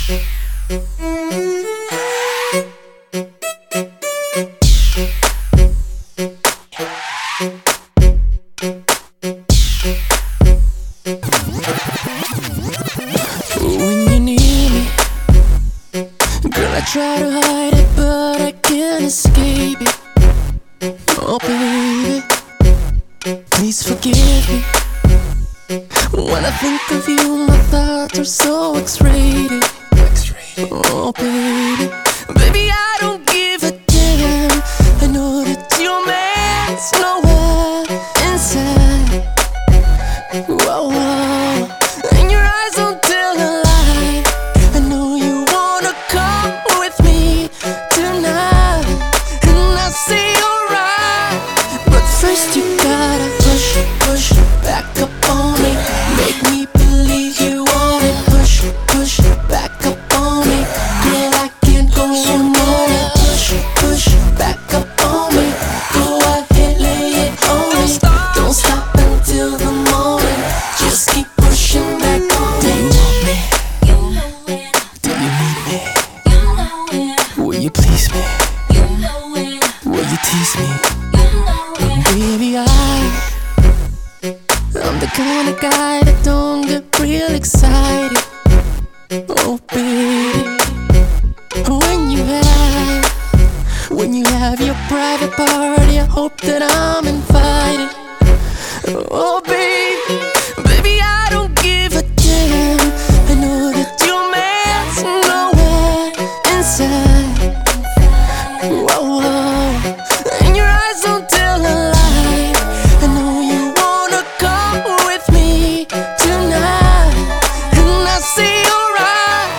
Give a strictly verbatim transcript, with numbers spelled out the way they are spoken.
When you need me, girl, I try to hide it, but I can't escape it. Oh baby, please forgive me. When I think of you, my thoughts are so X-rated. Oh baby, baby I